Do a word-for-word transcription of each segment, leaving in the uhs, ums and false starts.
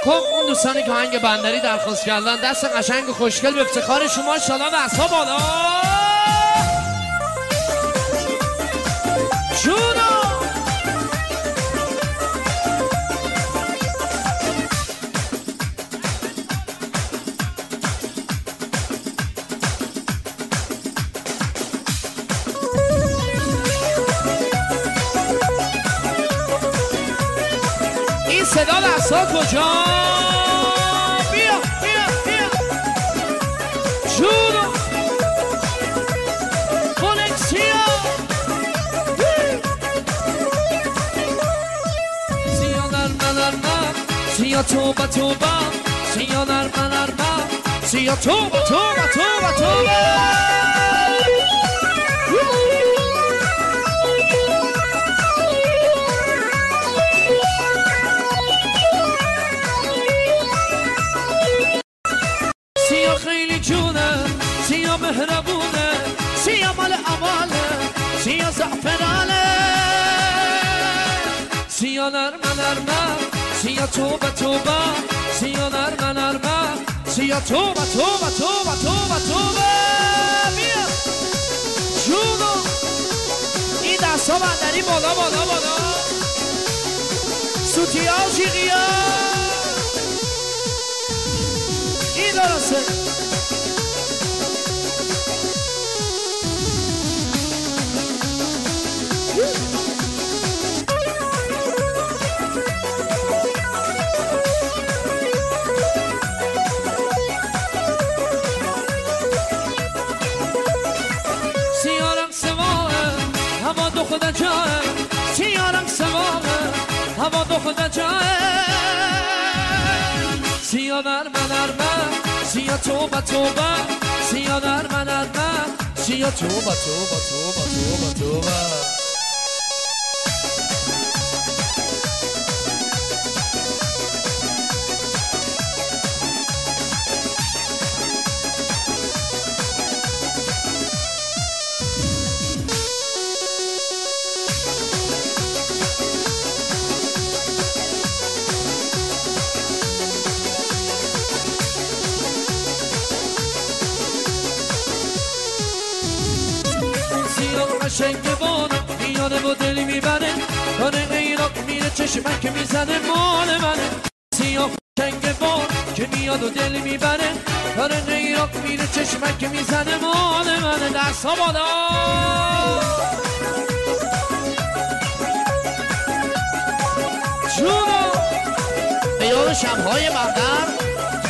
خب اون دوستانی که آهنگ بندری درخواست کردن دست قشنگ و خوشگل به افتخار شما شالا و اصحاب بالا شونو این صدا دستا کجا بیا بیا بیا جونو کونکسیا سیا نرمه نرمه سیا توبه توبه سیا نرمه نرمه سیا توبه توبه توبه توبه خیلی جونه سیا مهربونه سیا مال اماله سیا زعفرانه سیا نرمه نرمه سیا توبه توبه سیا نرمه نرمه سیا توبه توبه توبه توبه توبه بیا جونو این دستا بندری بالا بالا بالا سوتیا و جیغیا این درسته هوا دو خدا جاه سیارم سوامه هوا دو خدا جاه سیا نرمه نرمه سیا توبه توبه سیا نرمه نرمه سیا توبه توبه توبه توبه توبه قشنگ بانه میانه با دلی میبره کار غیرات میره چشمک که میزنه مال منه سیاه قشنگ بان که میاد و دلی میبره کار غیرات میره چشمک که میزنه مال منه دست ها بالا جونو به یاد شبهای بندر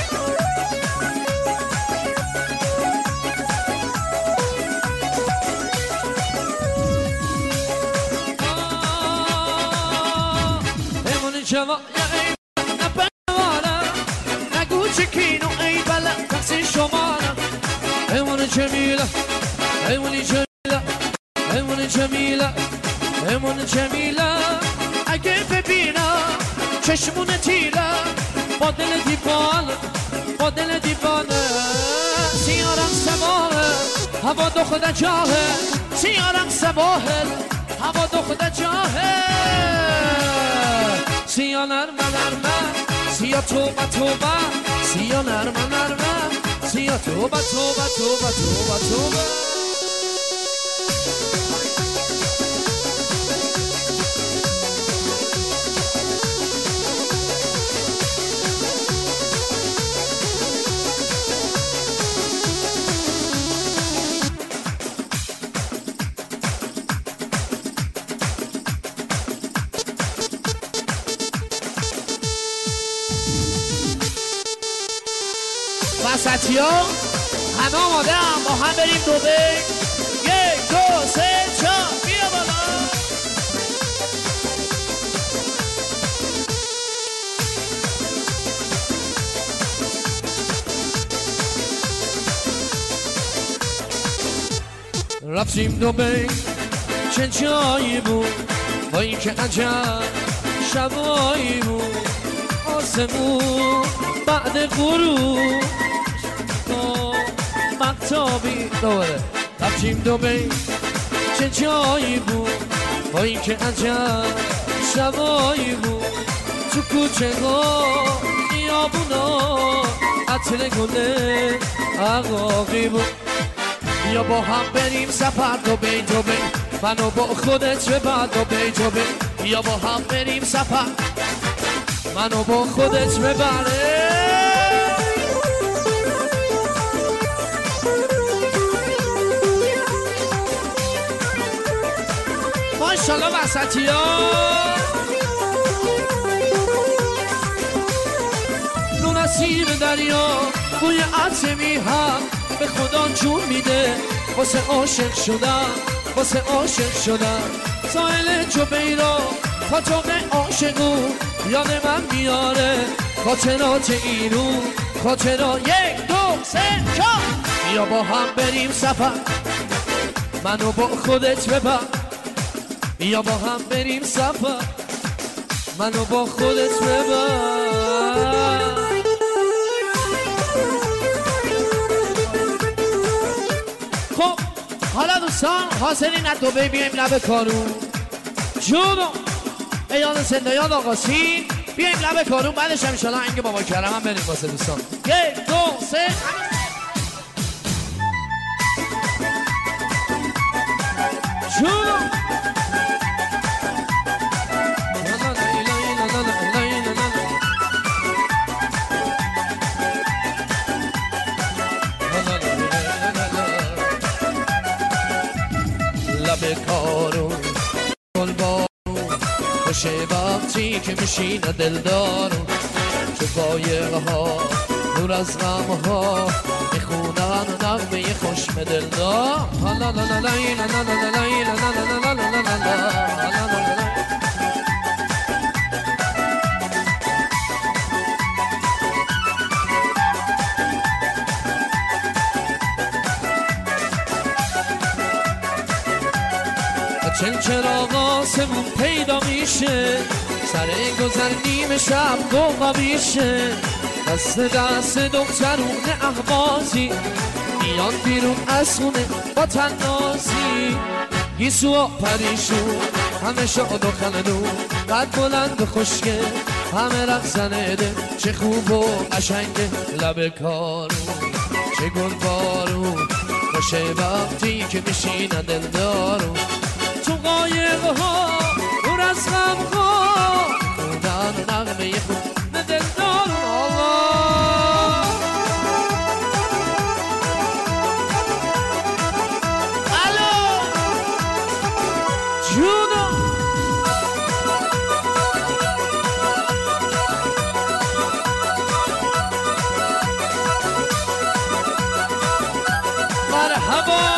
جوا یا ای نپنوانا نگو چکینو ای بلا تقصیر شمانا ایمون جمیله ایمون جمیله ایمون جمیله ایمون جمیله اگه ببینم چشمون تیله با دل دیوانه با دل دیوانه سیارم سماهه هوا دو خدا جاهه سیارم سماهه هوا دو خدا جاهه سیا نرمه نرمه سیا توبه توبه سیا نرمه نرمه سیا توبه توبه توبه توبه توبه وسطی ها همه آماده هم با هم بریم دوبه یک دو سه چهار بیا بالا رفتیم دوبه چه جایی بود با این که عجب شبایی بود آسمون بعد غروب مقتابی دوباره رفتیم دوبه چه جایی بود با این که عجب شبایی بود تو کوچه ها بیابونا عطر گله عقاقی بود یا با هم بریم سفر دو بین دو بین منو با خودت ببر دو بین دو بین یا با هم بریم سفر منو با خودت ببره ماشالله وسطی ها نون اسیر دریا بوی عطمی هم به خدا جون میده واسه عاشق شدن واسه عاشق شدن ساحل جبیرا پاتوق عاشقو یاد من میاره خاطرات اینو خاطرات یک دو سه چهار یا با هم بریم سفر منو با خودت ببر یا با هم بریم سفر منو با خودت ببر خب حالا دوستان حاضرین از دوبه بیایم لب کارون جونو ایان سندایان آقاسین بیایم لب کارون بعدش هم انشالله انگ بابا کرم هم بریم واسه دوستان یک دو سه جونو لب کارون گل بارون خوشه وقتی که میشینه دلدارون تو قایقه ها نور از غم ها میخونن نغمه خوشم دلدار لا لا لا لا لا لا لا لا لا چل چراغ آسمون پیدا میشه سر گذر نیمه شب گوغا میشه دست دست دخترون احوازی میان بیرون از خونه با تنازی گیسو و پریشون همه شاد و خندون قد بلند و خوشگه همه رقصن ده چه خوب و قشنگه لب کارون چه گل بارون خوشه وقتی که میشینن دلدارون تو قایق ها دور از غم ها خوندن نغمه خود به دلدارون الله الو جونو مرحبا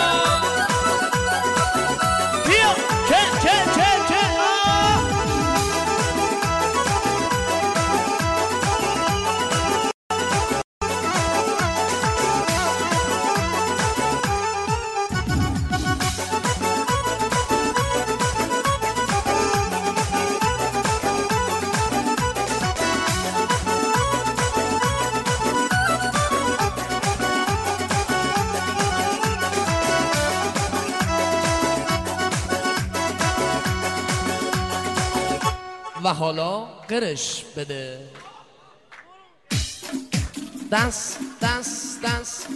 و حالا قرش بده دست دست دست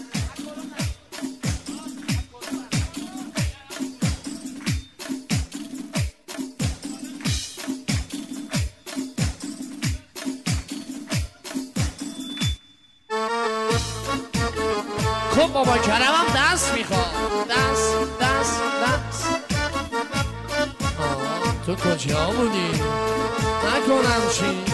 خب بابا کرمم دست میخواد دست دست دست آه تو کجا بودی؟ نکنم چی؟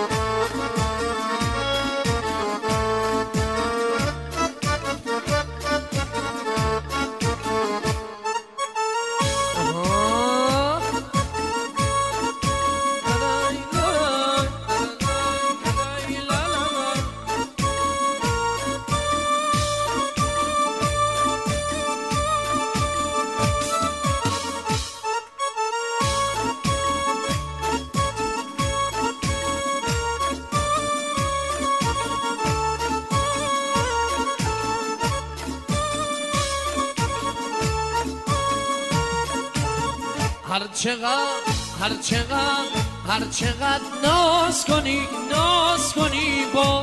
هر چقدر هر چقدر هر چقدر ناز کنی ناز کنی با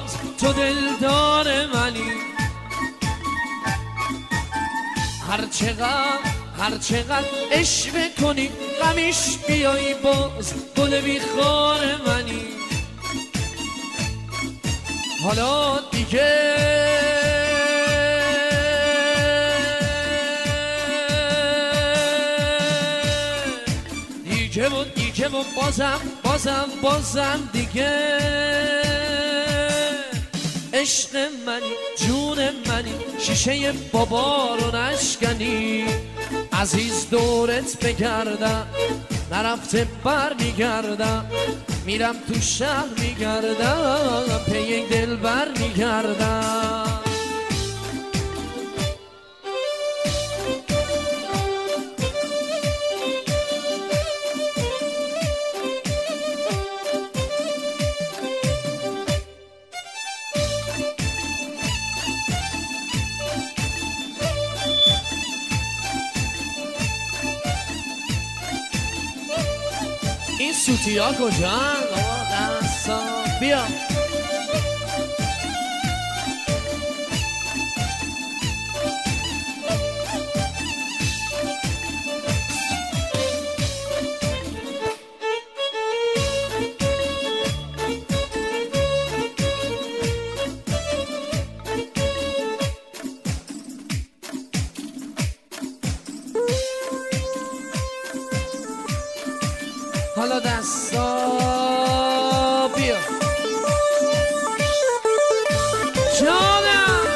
تو دلدار منی. هر چقدر هر چقدر عشق کنی غمیش بیایی باز گل بیخار منی. حالا دیگه دیگه و دیگه و بازم بازم بازم دیگه عشق منی جون منی شیشه بابا رو نشکنی. عزیز دورت بگردم نرفته بر میگردم میرم تو شهر میگردم پی یک دل بر میگردم. این سوتی ها کجا هم؟ دستا بیا حالا دستا بیا جانم.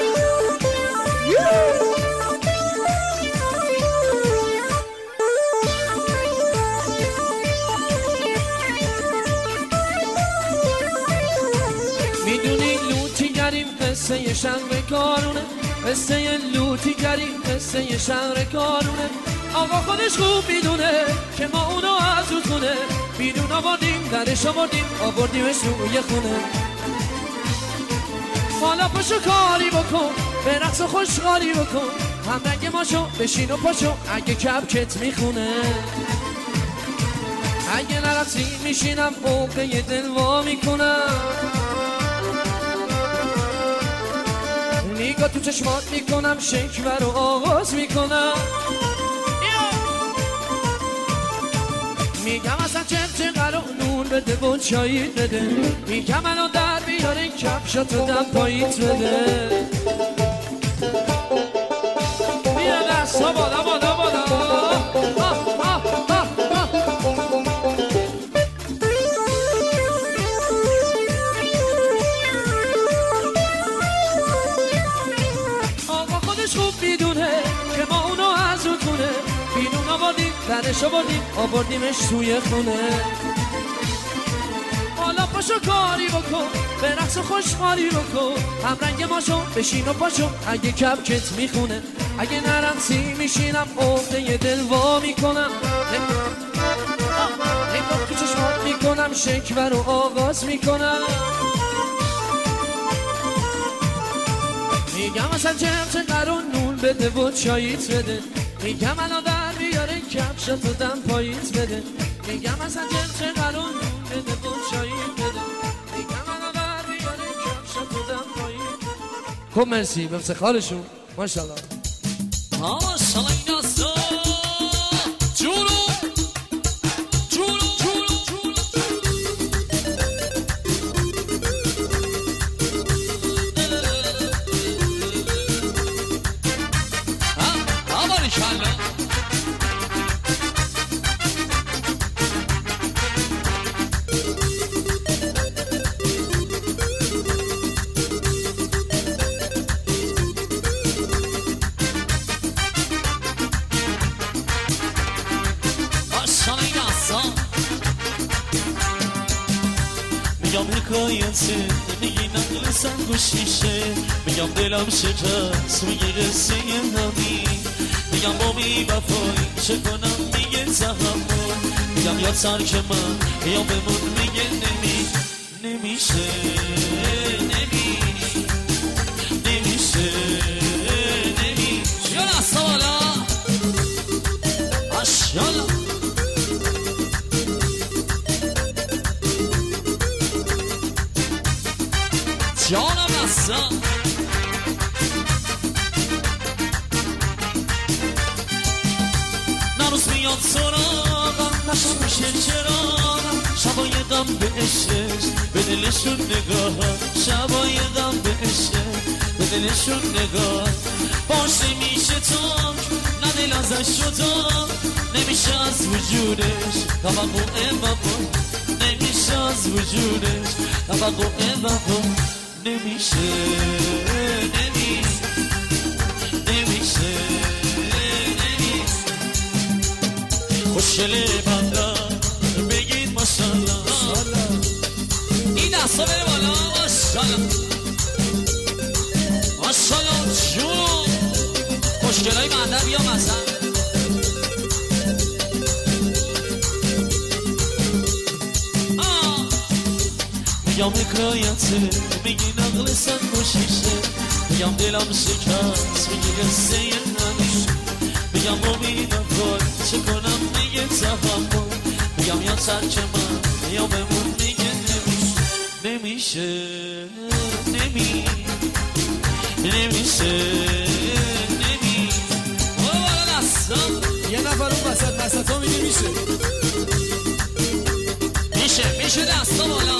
میدونی لوتیگریم قصه شهر کارونه، قصه لوتیگریم قصه شهر کارونه. آقا خودش خوب میدونه که ما اونو از اون خونه بیرون آوردیم درش آوردیم آوردیمش روی خونه. حالا پاشو کاری بکن به رقص و خوشحالی بکن همرنگ ماشو بشین و پاشو اگه کپکت میخونه. اگه نرقصی میشینم موقع دل وا میکنم نگاه تو چشمات میکنم شکوه رو آغاز میکنم. میگم اصلا چه قرار نون بده و چایی بده میگم الان در بیاره کفشاتو دم پاییت بده. بیا دستا بالا بالا بالا آه آه آه آه. آقا خودش خوب میدونه که ما اونو از اون خونه بیرون آوردیم درش آوردیم آوردیمش توی خونه. حالا پاشو کاری بکن به رقص و خوشحالی بکن همرنگ ماشو بشین و پاشو اگه کپکت میخونه. اگه نرقصی میشینم عقده دل وا میکنم نگاه تو چشمات میکنم شکوه رو آغاز میکنم. میگم اصلا چه قرار نون بده و چاییت بده میگم الان در بیاره کفشاتو دم پاییت بده. میگم اصلا چه قرار نون بده و چاییت بده میگم الان در بیاره کفشاتو دم پاییت بده. خب مرسی به افتخارشون ماشاءالله. ماشاءالله این دستا جورو جورو جورو جورو ها آباری کلا میگم حکایته میگی نقل سنگ و شیشه میگم دلم شکست میگی قصه همین میگم با بی وفایی چه کنم میگه تحمل میگم یا ترک من یا بمون میگه نمی نمیشه نمی نمیشه نمیشه یا دستا بالا ماشاءالله. جانم هستم نروز میاد سراغم نشم میشه چراغم شبای غم به عشقش به دلشون نگاه شبای غم به عشقش به دلشون نگاه باشه میشه تا نه دل ازش شدم نمیشه از وجودش توقع وفا نمیشه از وجودش توقع وفا نمیشه نمیشه نمیشه نمیشه خوشگله بندر بگید ماشالله این دستا بره بالا ماشالله ماشالله جون خوشگلای بندر بیا مثلا میگم حکایته میگی نقل سنگ و شیشه میگم دلم شکست میگی قصه نمیشه میگم امیدم وای چه کنم میگه تفهم میگم یا ترک من یا بمون میگه نمیشه نمیشه نمی نمیشه نمی برو بالا دستم یه نفر اون وسط وسط ها میگه میشه میشه میشه دستا بالا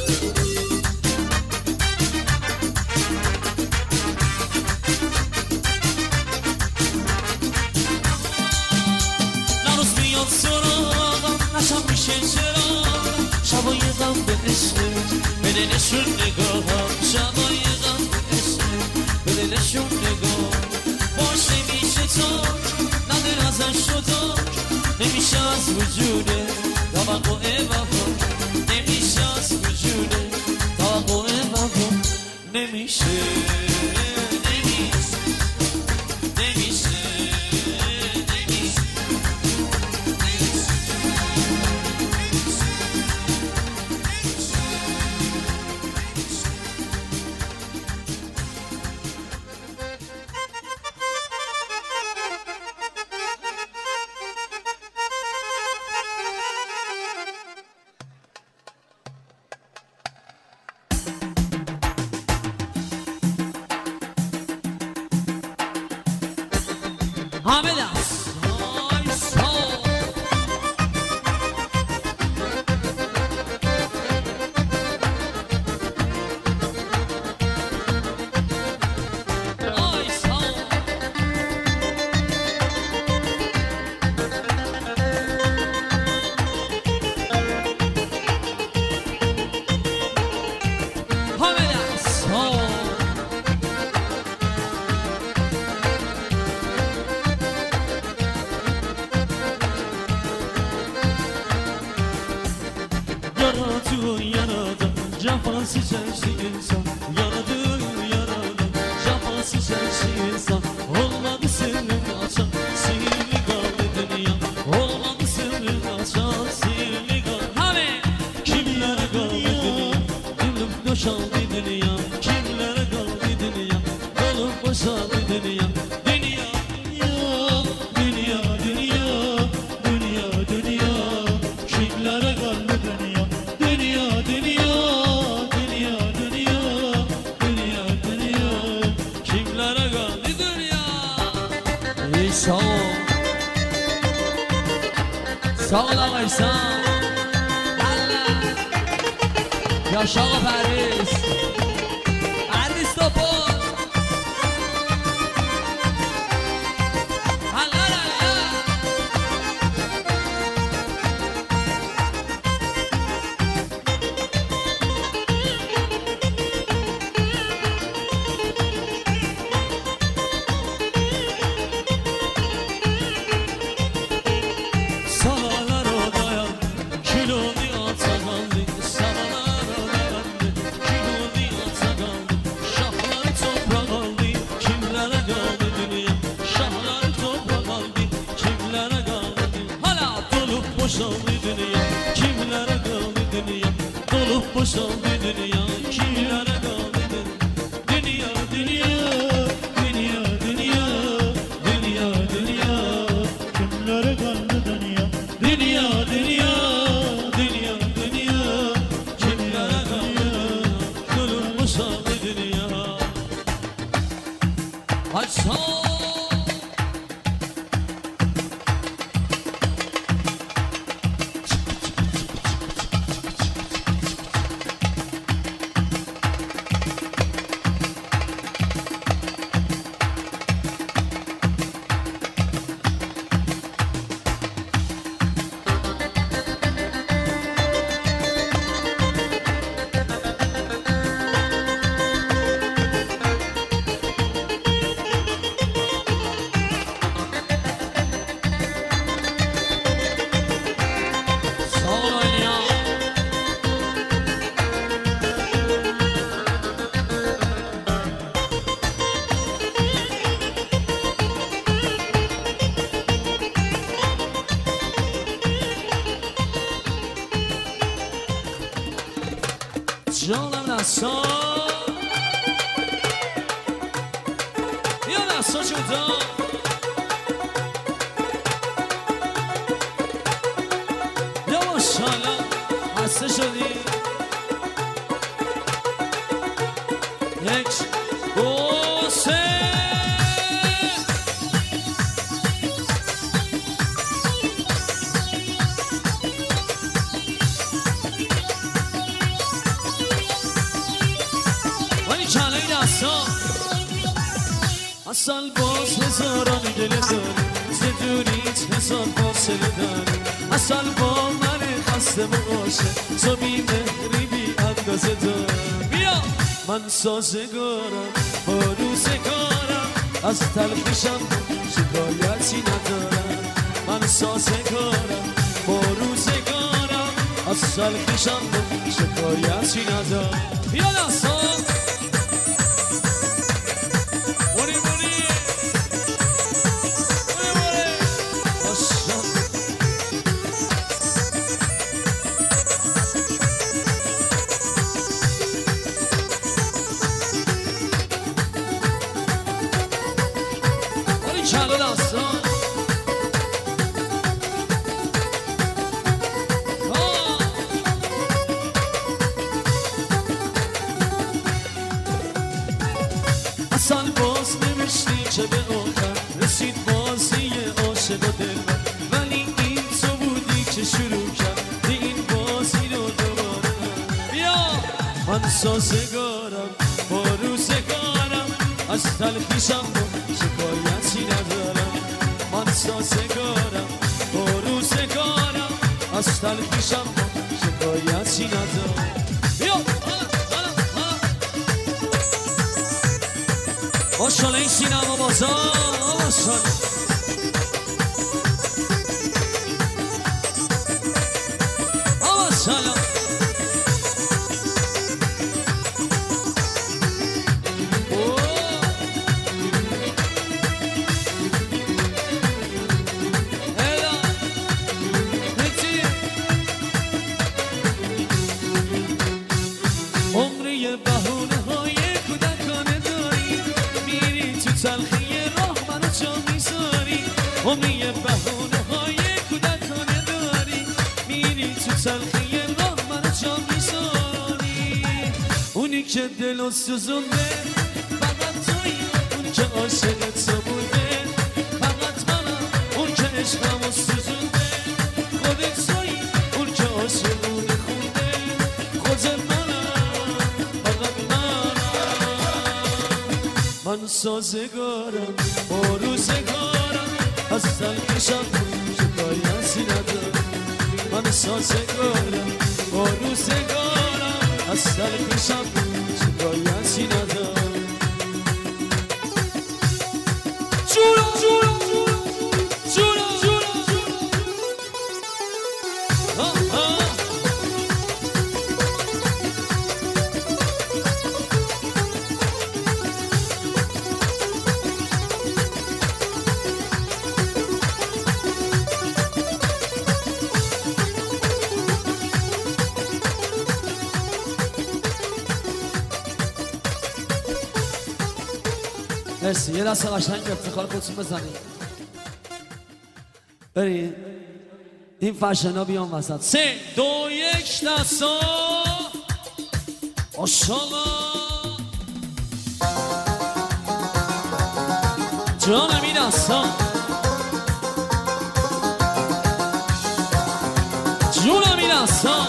سراغم نشم میشه چراغم شبای غم به عشقش به دلشون نگاهم شبای غم به عشقش به دلشون نگاه باشه میشه تا ندل ازش شدم نمیشه از وجوده توقع وفا نمیشه از وجوده توقع وفا نمیشه همه دست Cafası sensi insan Yaradı yaralı Cafası sensi insan Olmadı sırrın açan Sihirli kaldı dünya Olmadı sırrın açan Sihirli kaldı Hani kimlere kaldı dünya Gülüm boşaldı dünya Kimlere kaldı dünya Gülüm boşaldı dünya Dünya dünya Dünya dünya Dünya dünya Kimlere kaldı dünya Dünya dünya Sağ ol Sağ ol ağay sağ ol Yaşa ağa Paris Paris topu boşaldı dünya kimlere kaldı dünya dünya dünya dünya dünya dünya kimlere kaldı dünya dünya dünya dünya dünya kimlere kaldı dünya boşaldı جانم نسا یا نسا جدا یا ماشالله هسته شدی یک دو سه اصل باز هزاران دل داری زدونیت هزار فاصله داری اصل با من خسته مقاشه تو بی مهری بی اندازه داری بیا من سازگارم با روزگارم از تلخیشم شکایتی ندارم من سازگارم با روزگارم از تلخیشم شکایتی ندارم بیا دستا اصل باز نوشتی که به آخر رسید بازی عاشق و دلبر ولی این تو بودی که شروع کرد این بازی رو دوباره بیا من سازگارم با روزگارم از تلخیشم شکایتی ندارم من سازگارم با روزگارم از تلخیشم شکایتی ندارم بیا ماشالله این سینما بازار ماشالله ماشالله عمری بهونه های کودکانه داری میری تو تلخی راه منو جا میذاری عمری بهونه های کودکانه داری میری تو تلخی راه منو جا میذاری اونی که دلو سوزونده فقط تویی اون که عاشق تو بوده فقط منم اون که عشقمو سوزونده خودت تویی اون که عاشقونه خونده خودت من سازگارم با روزگارم از تلخیشم شکایتی ندارم من سازگارم با روزگارم از تلخیشم شکایتی ندارم جورا جورا جورا جورا جورا مرسی یه دست قشنگ افتخار خودتون بزنید برید این فشنا بیان وسط سه دو یک دستا ماشالله جانم این دستان جونم این دستان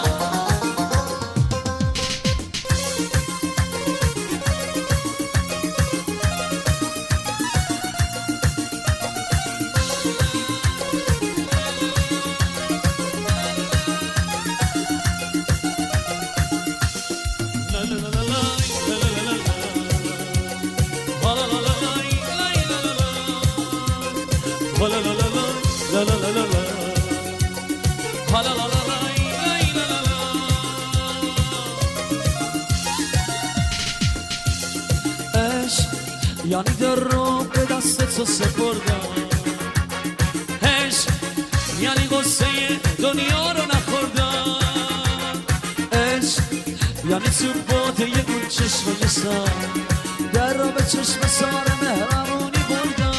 یعنی در رو به دست تو سپردم عشق یعنی غصه دنیا رو نخوردم عشق یعنی تو باده اون چشم سار در رو به چشم سار مهربونی بردم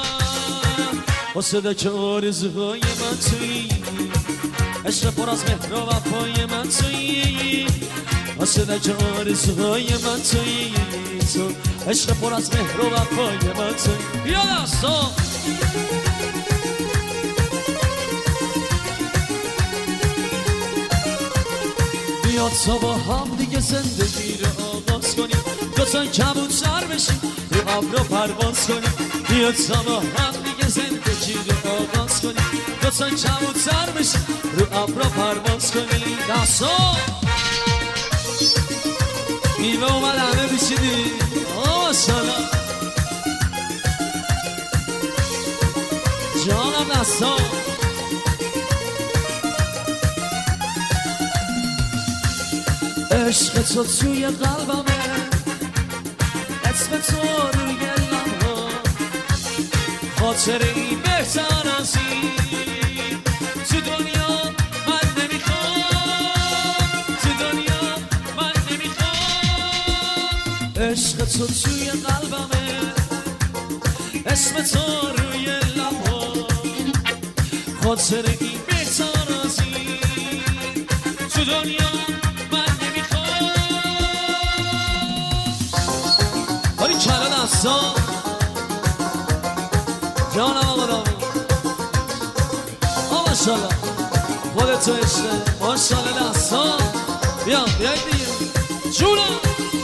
واسه که آرزوهای من تویی عشق پر از مهر و وفای من تویی واسه که آرزوهای من تویی تو عشق پر از مهر و وفای من تویی یا دستا بیاد تا با هم دیگه زندگی رو آغاز کنیم دوتا کبوتر بشیم رو ابر رو پرواز کنیم بیاد تا با هم دیگه زندگی رو آغاز کنیم دوتا کبوتر بشیم رو ابر رو پرواز کنیم دستا میوه اومد همه بیشیدی آه ماشالله جانم دستا عشق تو توی قلبمه اسم تو روی لبها خاطری بهتر از این تو دنیا من نمیخوام تو دنیا من نمیخوام عشق تو توی قلبمه اسم تو روی لبها خاطری بهتر از این تو دنیا کلا دستا جانم آقا دامی آقا ماشالله خودتو عشقه ماشالله دستا بیا بیاید دیگه جونم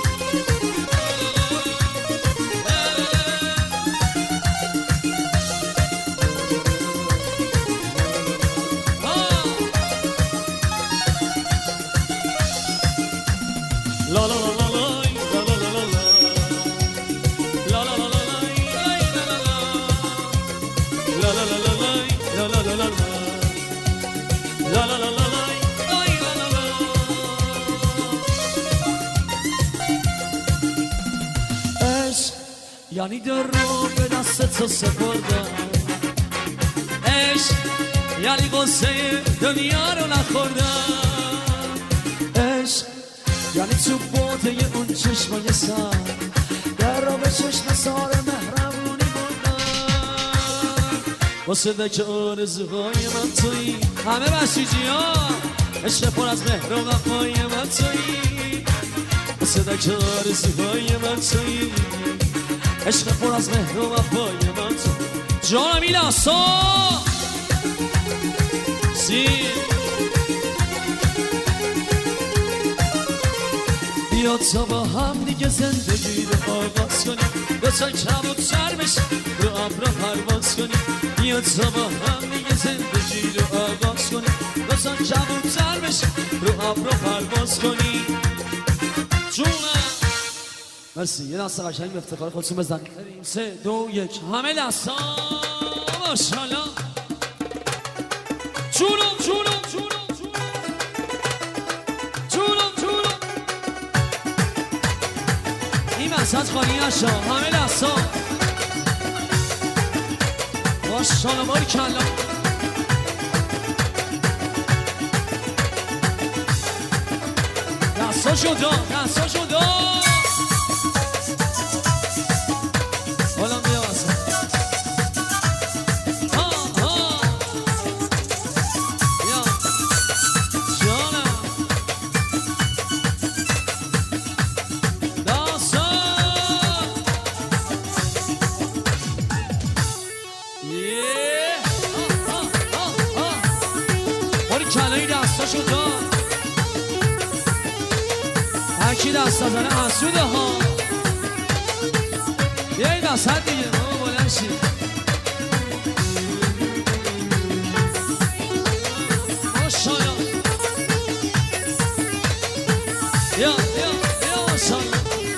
لا لا لا یعنی در رو به دست تو سپردم عشق یعنی غصه دنیا رو نخوردم عشق یعنی تو باده اون چشمای سر در رو به چشم سار مهربونی بردم واسه دکه آرزوهای من تویی همه بشیجی ها عشق پر از مهر و وفای من تویی واسه دکه آرزوهای من تویی عشق پر از مهر و وفای من تو جانم این دستا سی بیا تا با هم دیگه زندگی رو آغاز کنیم دوتا کبوتر بشیم رو ابر پرواز کنیم بیا تا با هم دیگه زندگی رو آغاز کنیم دوتا کبوتر بشیم رو ابر پرواز کنیم جونم مرسی یه دسته قشنگ به افتخار خودتون بزنید سه دو یک همه دستا ماشالله جونم جونم جونم جونم جونم این وسط خالی نشا همه دستا ماشالله باری کلا دستا شدا دستا شدا چطور هرکی دست نزنه حسوده ها یه دست هر دیگه بابا بلند شید ماشاءالله یا یا یا ماشاءالله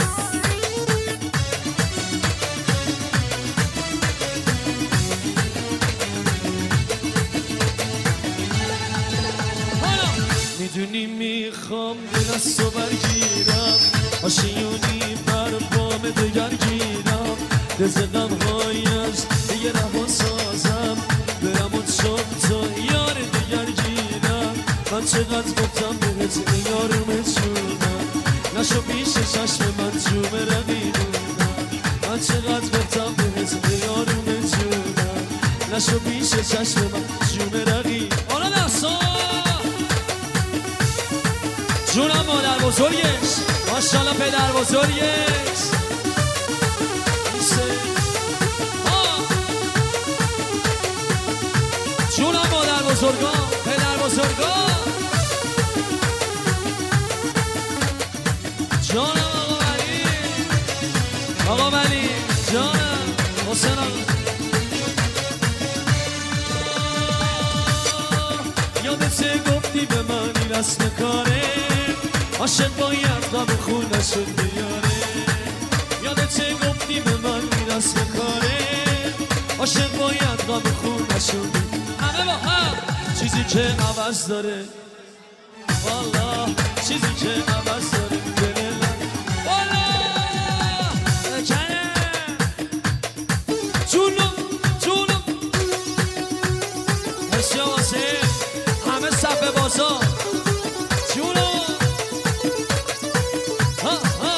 میدونی میخوام دل از تو برگیرم آشیونی بر بام دگر گیرم دز غمهایش دیگه رها سازم برم اون شب تا یار دگر گیرم من چقدر گفتم بهت ای یارم جونم نشو پیش چشم من جوم رقیبونم من چقدر گفتم بهت ای یارم جونم نشو پیش چشم من جوم رقیب آره دستا جونم مادر بزرگش ماشاءالله پدر بزرگش جونم مادر بزرگا پدر بزرگا جانم آقا ولی آقا ولی جانم حسین آقا یادت گفتی به من این رسم کاره عاشق باید غم خونشون بیاره یادت گفتی به من این رسم کاره عاشق باید غم خونشون همه با هم چیزی که عوض داره والا چیزی که عوض داره دل من والا کنه جونم جونم هرشی واسه همه صفحه بازا جونم ها ها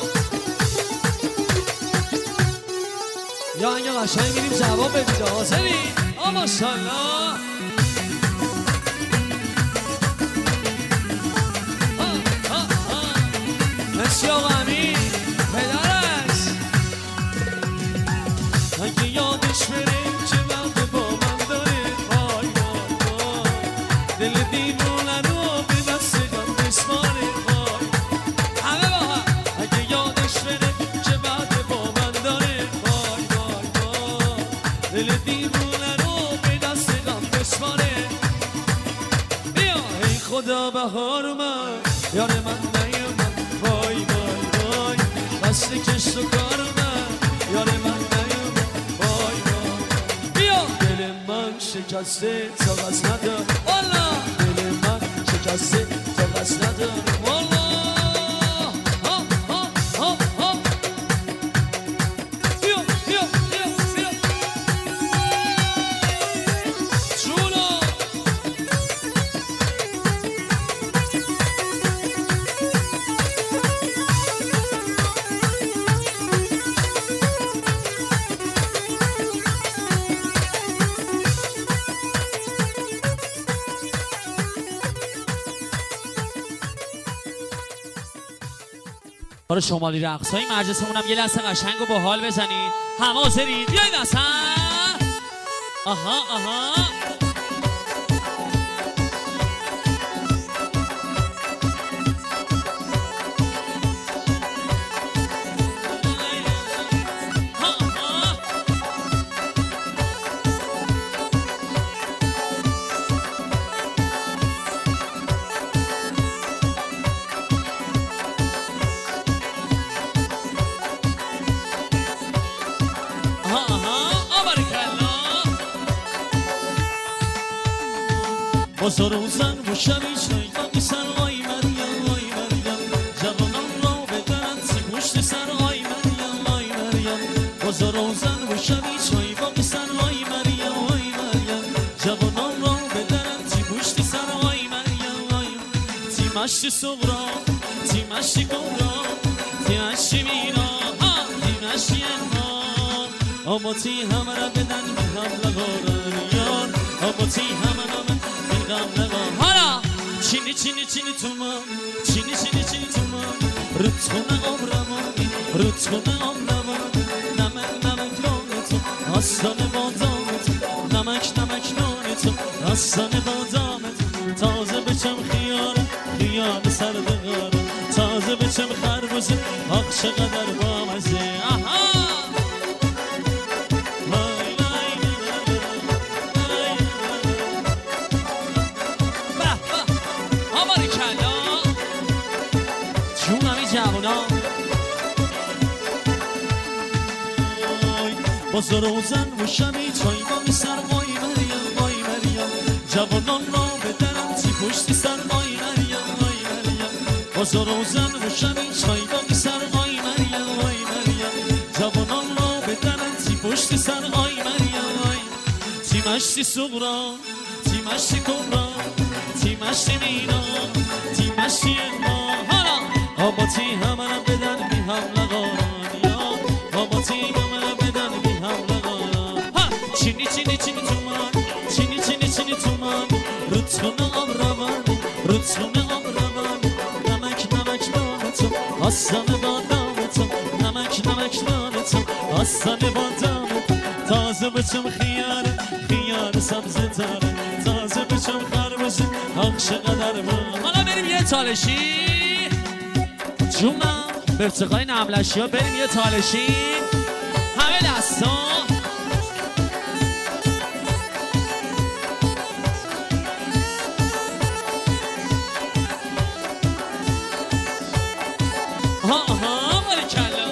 یا انگه قشنگ میریم جواب بدید حاضری آ ماشاءالله مرسی آقا امین پدرش اگه یادش بره چه وقت با من داره وای وای وای دل دیوونه رو به دست غم بسپاره وای همه با هم اگه یادش بره چه وقت با من داره وای وای وای دل دیوونه رو به دست غم بسپاره بیا ای خدا بهار من یار من نیومد وای وای وای بسته کشت و کار من یار من نیومد وای وای بیا دل من شکسته تا غز نداره والا دل من شکسته تا غز نداره والا ها ها ها ها بیا بیا بیا بیا جونو آره شمالی رقص های مجلسمون هم یه لحظه قشنگ و با حال بزنید همه حاضرید بیایید اصلا آها آها بازار و زن و شبی چای باقی سر آی مریم آی مریم جوانان را بدرن سی پشت سر آی مریم آی مریم بازار و زن و شبی چای باقی سر آی مریم آی مریم جوانان را بدرن سی پشت سر آی مریم آی تی مشتی صغرا تی مشتی کبرا تی مشتی مینا تی مشتی انهار اما تی همه را بدن می هم لغارن یار اما تی همه را بدن حالا چینی چینی چینی تو من چینی چینی چینی تو من رت کنه عمرمانی رت کنه عمرمانی نمک نمک نان تو آستان بادام تو نمک نمک نان تو آستان بادام تو تازه بچم تازه بچم خربوزه آخ چقدر بامزه آها باز روزن و شمی چای با سر وای مریم وای مریم جوانان را بدرم چی پشتی سر وای مریم وای مریم باز روزن و شمی چای با سر وای مریم وای مریم جوانان را بدرم چی پشتی سر وای مریم وای چی مشتی صغرا چی مشتی کبرا چی مشتی مینا چی مشتی ما حالا آباتی همه را بدن بی هم لغاران یا آباتی همه را بدن بی هم لغاران چینی چینی چینی تو من چینی چینی چینی تو من رودخونه آب روان رودخونه آب روان نمک نمک نان تو آستانه بادام تو نمک نمک نان تو آستانه بادام تو تازه بچم خیار خیار سبزه تره تازه بچم خربزه آخ چقدر با حالا بریم یه تالشی جونم به ارتقای نملشی ها بریم یه تالشی همه دستا ها ها باریکلا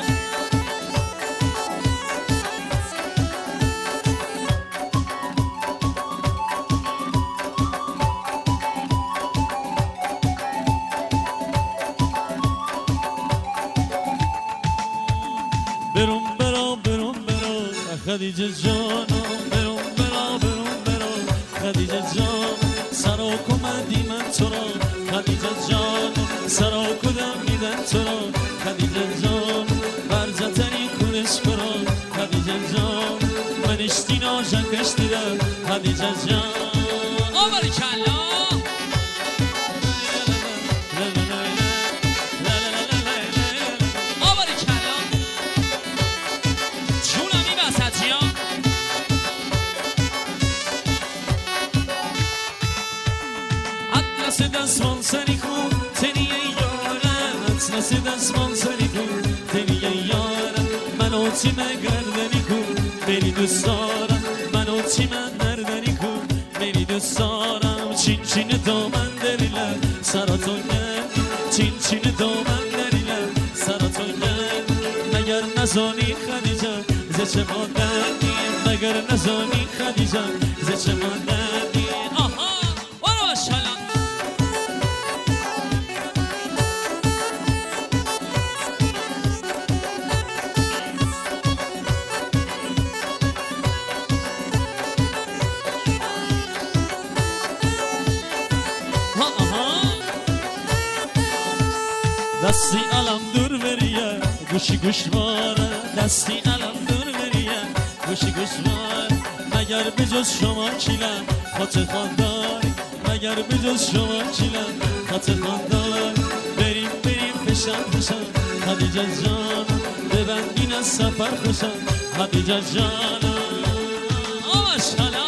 برون برا برون برا خدیجه جانم برون برا برون برا خدیجه جانم سرا کمدی من تو را خدیجه جانم سرا کدم میدن تو را خدیجه جانم برزتنی کنش برا خدیجه جانم من اشتی ناجنگش دیدم خدیجه جانم آباری کلا دستمان سری کن تنیه یارم اطلس دستمان سری کن تنیه یارم منو تیم گردنی کن بری دوست دارم منو تیم نردنی کن بری دوست دارم چین چین دامن دریلم سراتون گرد چین چین دامن دریلم سراتون گرد مگر نزانی خدیجه ز چه مادردی مگر نزانی خدیجه ز چه مادردی آها برو باشالا دستی علم دور بریه گوشی گوش باره دستی علم دور بریه گوشی گوش باره مگر بجز شما کیلم خاطر خانداری مگر بجز شما کیلم خاطر خانداری بریم بریم فشن فشن خدیجه جانم ببندین از سفر خوشم خدیجه جانم آمشالا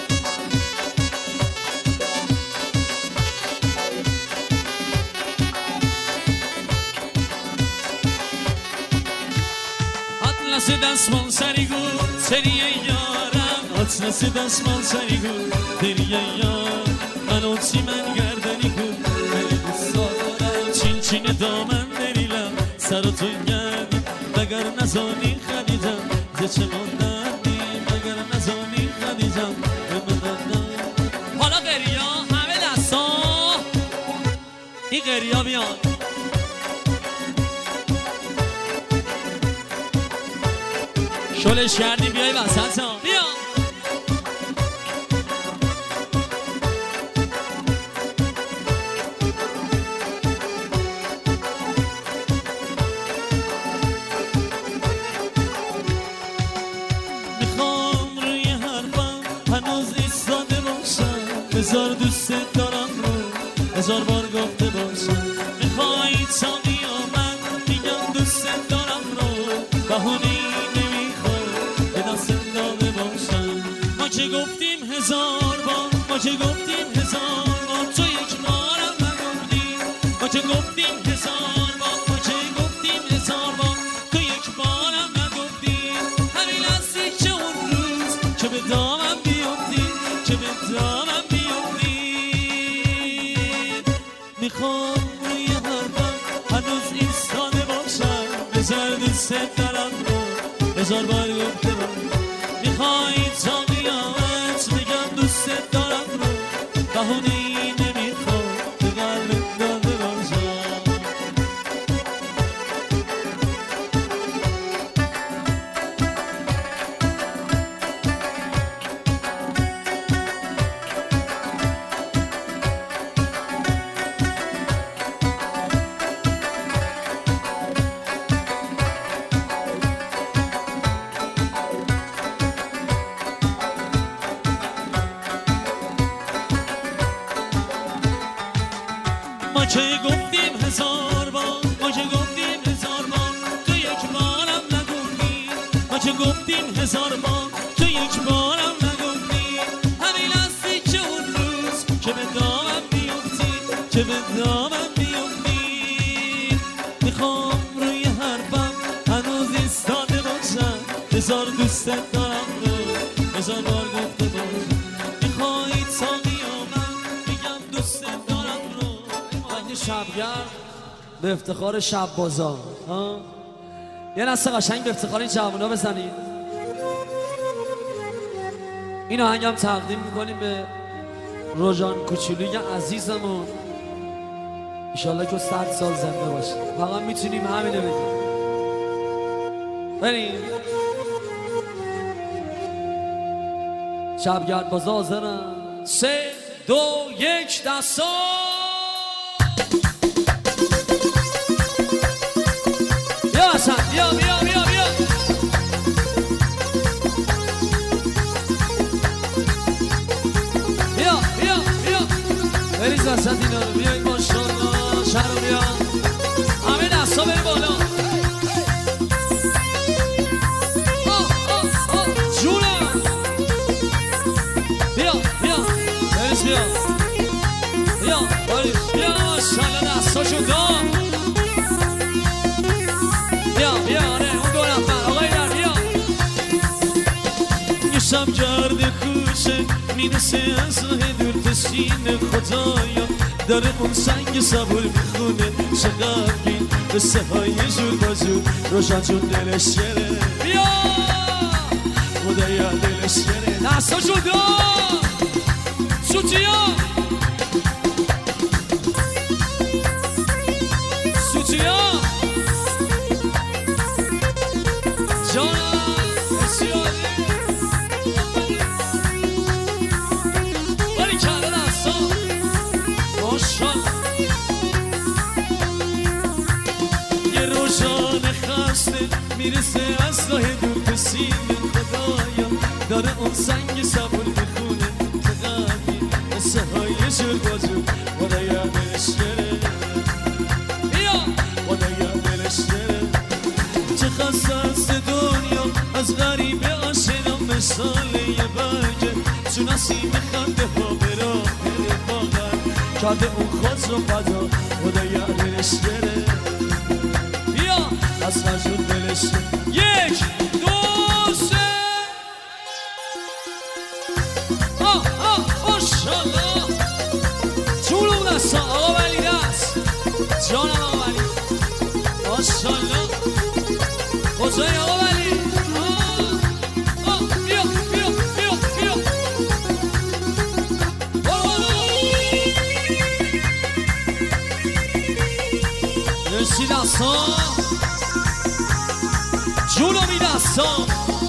اطلس دستمان سری گون تریه یارم اطلس دستمان سری گون تریه یارم منو تی من گردنی کن خیلی دوست دارم چین چین دامن دریلم سراتون گردی مگر نزانی خدیجم ز چه ماندردی مگر نزانی خدیجم حالا قریا همه دستا این قریا بیان شلش کردیم بیای وسط ها بیا میخوام روی حرفم هنوز ایستاده باشم هزار دوست دارم رو هزار بار گفته باشم میخوای تا قیامت میگم دوست دارم رو بهونه ما که گفتیم هزار بار ما که گفتیم هزار بار تو یک بارم نگفتی ما که گفتیم هزار بار دوست دارم رو هزار بار گفته باشم میخوای تا قیامت بگم دوست دارم رو بهونه ای نمیخوام به قلبت داده باشم ما که گفتیم هزار بار ما که گفتیم هزار بار تو یک بارم نگفتی ما که گفتیم هزار بار تو یک بارم نگفتی همین هستی که اون روز که به دامم بیفتی که به دامم بیفتی میخوام روی حرفم هنوز ایستاده باشم هزار دوست دارم رو هزار بار گفته باشم میخوای تا قیامت بگم دوست دارم رو شبگرد به افتخار شب بازار ها یه نسته قشنگ به افتخار این جوونا بزنید. این آهنگ هم تقدیم میکنیم به روژان کوچولوی عزیزمون انشالله که صد سال زنده باشه فقط میتونیم همینه بگیم بریم شبگرد بازار حاضرم سه دو یک دستا بیا بیا بیا بیا بیا بیا بیا بریز وسط اینا رو بیایید ماشاءالله شهر رو بیا همه دستا بری بالا آه آه آه جونم بیا بیا بریز بیا بیا بریز بیا ماشاءالله دستاشو دام بیا بیا آره اون دو نفر آقای در بیا یه شب گرد خوشه میرسه از راه دور تشین خدایا داره اون سنگ صبور میخونه چقدر بین قصه های جور بازور روشن جون دلش گره بیا خدایا دلش گره دستا جدا سوتیا سوتیا جانم بسیاری باری کرده دستا ماشالله یه روشان خسته میرسه از راه دور به سین خدایا داره اون سنگ صبور میخونه تقدی قصه های جور بازور خدایا دلش گره بیا خدایا دلش گره چه خسته است دنیا از غریب آشنا مثال یه برگه تو نسیم خنده ها برا رفاقت کرده اون خود رو فدا خدایا دلش گره بیا از خجون دلش گره یک دو سه آه آه ماشالله جونم دستا آقا ولی دست جانم آقا ولی ماشالله کجایی آقا ولی آه آه بیا بیا بیا بیا مرسی دستا جونمی دستا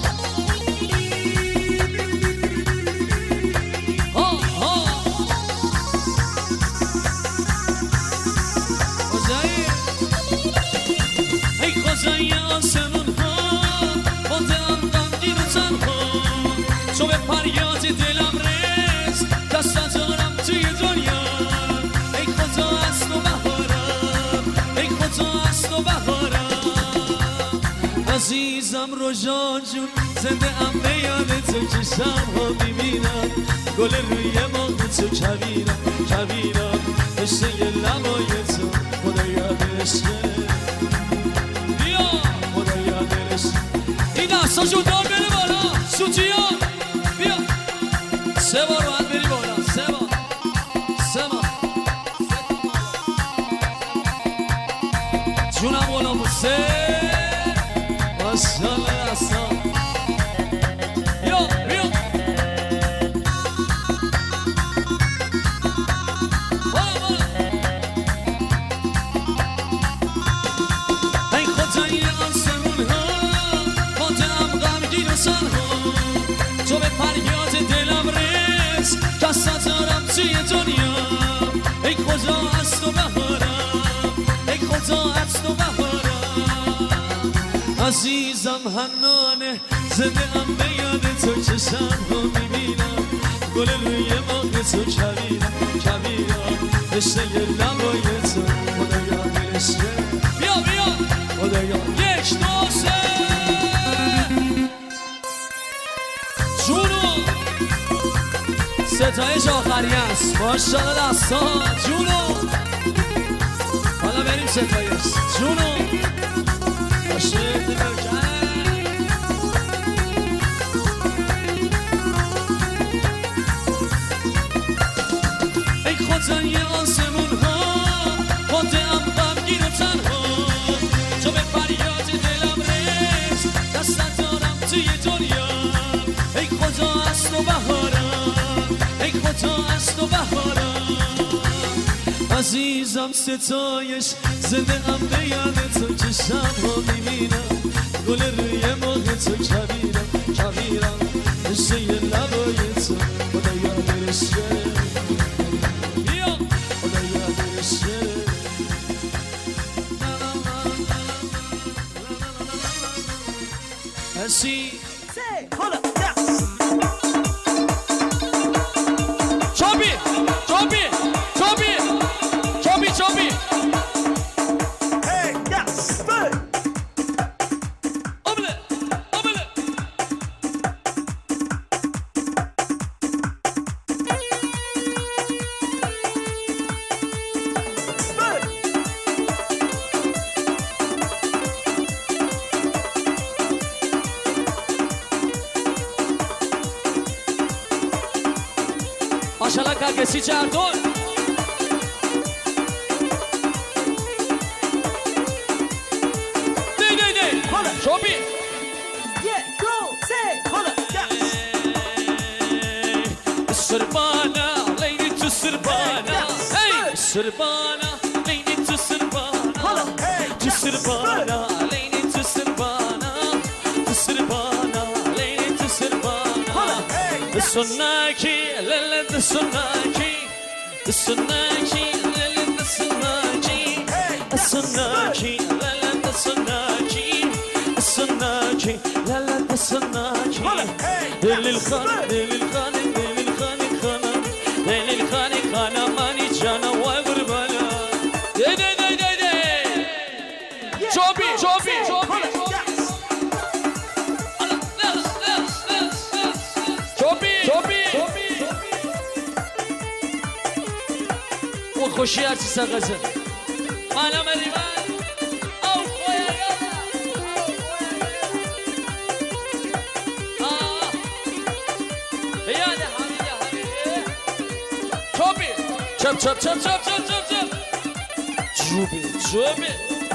خدای آسمون ها با دلم غمگین و تنها تو به فریاد دلم رس دست ندارم توی دنیا ای خدا از تو بهارم ای خدا از تو بهارم عزیزم روژان جون زنده ام به یاد تو که شبها میبینم گل روی باغ تو کویرم کویرم عشق لبای تو خدا یادش گره این دستا جدا بره بالا سوتیان بیا سه بار باید بری بالا سه بار سه بار جونم بالا سه دستان بیا بیا ای خدای آسمون ها خاطرم غمگین و سنها تو به فریاد دلم رس دست دارم توی دنیا ای خدا از تو بهارم ای خدا از تو بهارم عزیزم حنانه زنده ام به یاد تو چشم ها میبینم گل روی باغ تو کبیرم کبیرم رشته لبای تو خدایا رشته بیا بیا خدایا یک دو سه جونو ستایش آخری است ماشاءالله دستان جونو حالا بریم ستایش جونو باشه دلگرد ای خدای آسمون ها خودم غمگین و تنها تو به فریاد دلم رس دست دارم توی دنیا ای خدا از تو بهارم ای خدا از تو بهارم عزیزم ستایش زنده ام به یاد تو چشم ها میبینم گل روی ماه تو کبیرم کبیرم رشته لبای تو خدایا برشه بیا خدایا برشه هستی چوبی چوبی چوبی چوبی چوبی ماشاءالله کاکسی چردون دی دی دی شوبی یک دو سه حالا سربانا لیلی تو سربانا هی سربانا لیلی تو سربانا تو سربانا لیلی تو سربانا تو سربانا لیلی تو سربانا سناکی لیلی سناکی سناکی لیلی سناکی سناکی لیلی سناکی سناکی لیلی سناکی دل الخانه دل الخانه دل الخانه خانه دل الخانه خانه مانی جانا و قربانا دی دی دی دی دی چوبی چوبی چوبی خوشی هرچی سقزه مالا مریبان او خویا آه بیاده حمیده حمیده چوبی چپ چپ چپ چپ چپ چپ چپ چوبی چوبی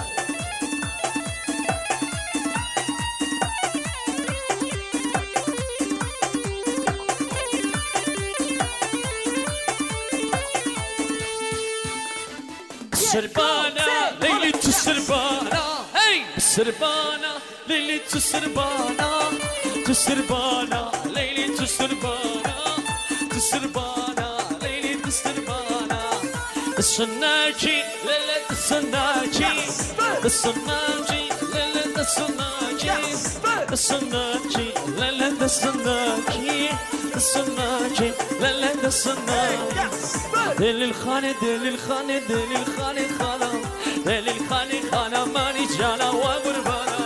سربانا لیلی تو سربانا هی سربانا لیلی تو سربانا تو سربانا لیلی تو سربانا تو سربانا لیلی تو سربانا سناکی لیلی سناکی سناکی لیلی سناکی سناکی لیلی سناکی سناکی لیلی سناکی دل الخانه دل الخانه دل الخانه خانه دل الخانه خانه مانی جانا و قربانا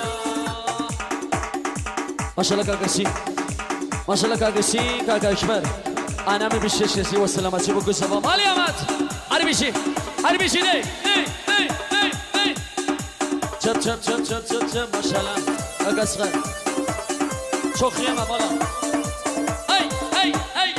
ماشاءالله کاکسی ماشاءالله کاکسی کاکا اکبر انا می بیشه شسی و سلامتی بگو سلام علی احمد هر بیشی هر بیشی دی دی دی دی دی چپ چپ چپ چپ چپ چپ ماشاءالله کاکا اصغر چخیه ما بالا ای ای ای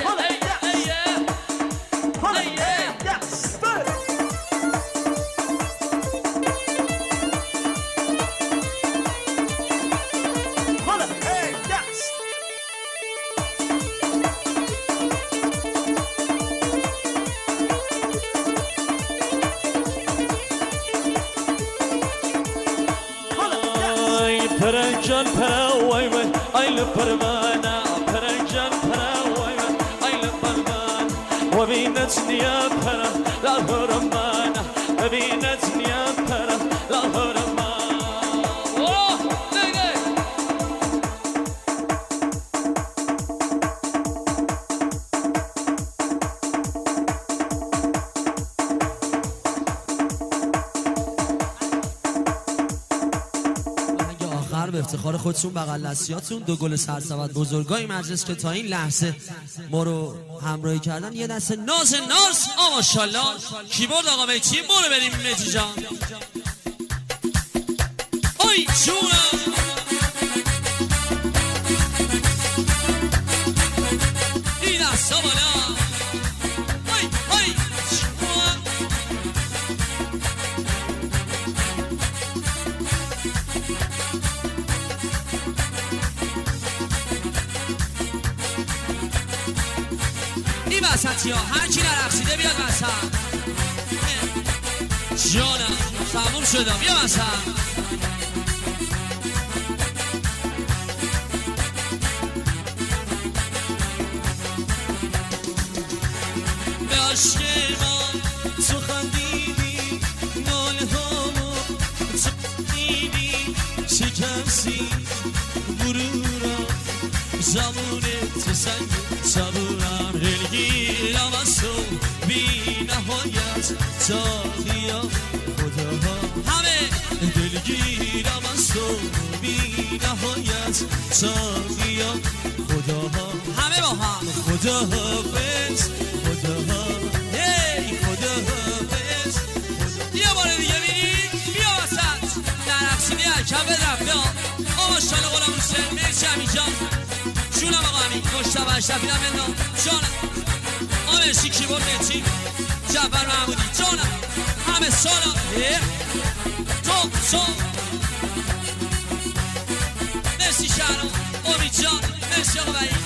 پرنجان پرا وای وای ایل پروانا پرنجان پرا وای وای ایل پروانا وبینتنی پرا لا هرمانا وبینتنی پرا لا هرمانا به افتخار خودتون بغل دستیاتون دو گل سرسبد بزرگای مجلس که تا این لحظه ما رو همراهی کردن یه دسته ناز ناز آ ماشاءالله کیبورد آقا میتی برو بریم میتی جان اوی جونم این دستا بالا اوی اوی این وسطی ها هر کی نرقصیده بیاد وسط جانم تموم شدم بیا وسط به عشق من تو خندیدی ناله هامو تو دیدی شکستی غرورم زمونه تو سنگ صبورم دلگیرم از تو بی نهایت تا قیام خداها همه دلگیرم از تو بی نهایت تا قیام خداها همه با هم خداحافظ خداها هی خداحافظ یه بار دیگه بینید بیا وسط نرقصیدی حرکم بدرم بیا آقا ماشاءالله غلام حسین مرسی همینجان جونم آقا همین مشتبه اشرفی هم بندام جانم آقا مرسی کیبورد میتی جبر محمودی جانم همه سالا تو تو مرسی شهرام امید جان مرسی آقا بایی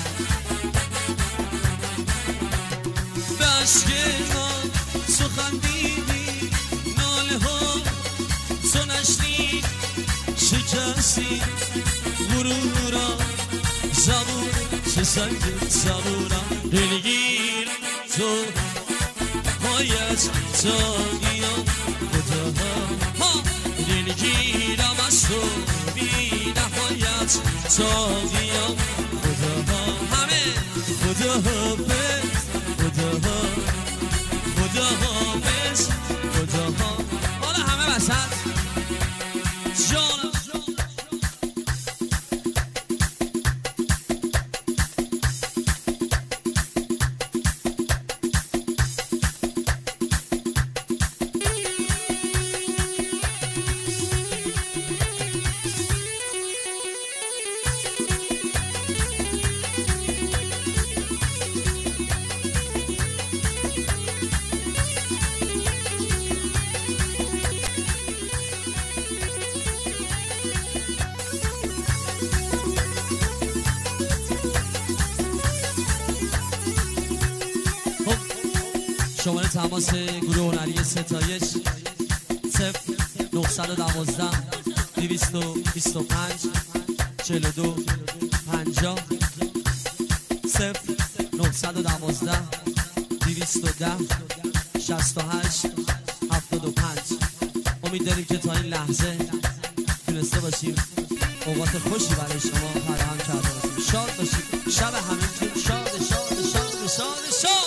به عشق من تو خندیدی ناله ها تو نشنید شکستی غرورم زبون چه سنگ زبونم دلگیر تو هایت تا گیام خداها دلگیرم از تو بی نهایت تا گیام خداها همه خداحافظ خداها خداحافظ خداها حالا همه وسط جانم شماره تماس گروه هنری ستایش صفر نهصد و دوازده دویست و بیست و پنج چهل و دو پنجاه صفر نهصد و دوازده دویست و ده شصت و هشت هفتاد و پنج. امید داریم که تا این لحظه تونسته باشیم اوقات خوشی برای شما فراهم کرده باشیم. شاد باشید، شب همینجور شاد شاد شاد شاد شاد